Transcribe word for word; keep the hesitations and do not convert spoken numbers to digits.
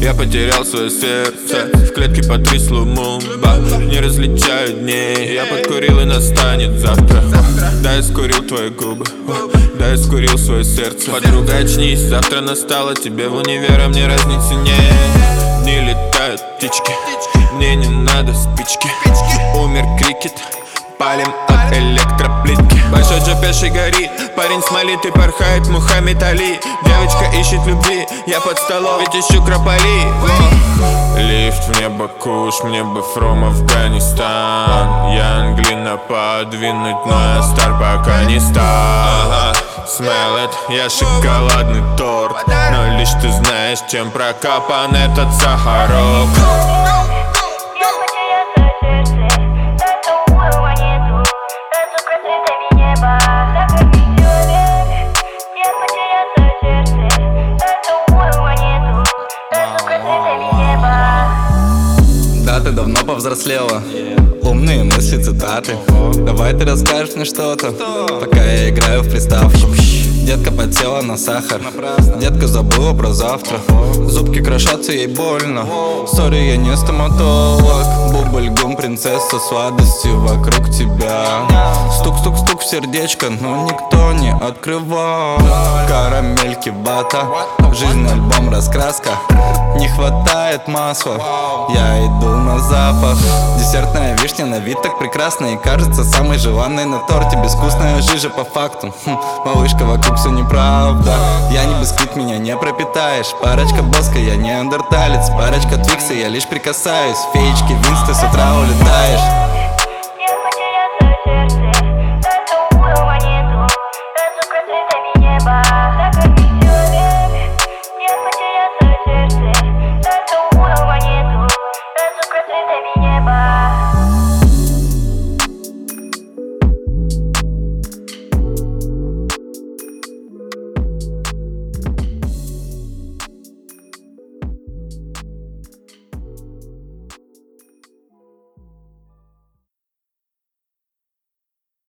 Я потерял свое сердце, в клетке потрясло мумба. Не различаю дней, я подкурил и настанет завтра. Да, я скурил твои губы, да, я скурил свое сердце. Подруга, очнись, завтра настало, тебе в универ, а мне разницы нет. Дни летают птички, мне не надо спички. Умер крикет, палим от электроплитки. Большой Джо Пеши горит, парень смолит и порхает Мухаммед Али. Девочка ищет любви, я под столом, ведь ищу крополи. Лифт в небо, куш, мне бы from Афганистан. Я Англина подвинуть, но я стар пока не стал. Smell it, я шоколадный торт, но лишь ты знаешь, чем прокапан этот сахарок. Да, ты давно повзрослела, умные мысли, цитаты. Давай ты расскажешь мне что-то, пока я играю в приставку. Детка подсела на сахар, детка забыла про завтра. Зубки крошатся, ей больно. Сори, я не стоматолог. Бубль-гум, принцесса, сладостью вокруг тебя. Стук-стук-стук в сердечко, но никто не открывал. Карамельки, вата, жизнь альбом, раскраска. Не хватает масла, я иду на запах. Десертная вишня на вид так прекрасна и кажется самой желанной на торте. Безвкусная жижа по факту. Хм, малышка, вокруг все неправда. Я не бисквит, меня не пропитаешь. Парочка боска, я не андерталец. Парочка твикса, я лишь прикасаюсь. Феечки, винсты, с утра улетаешь.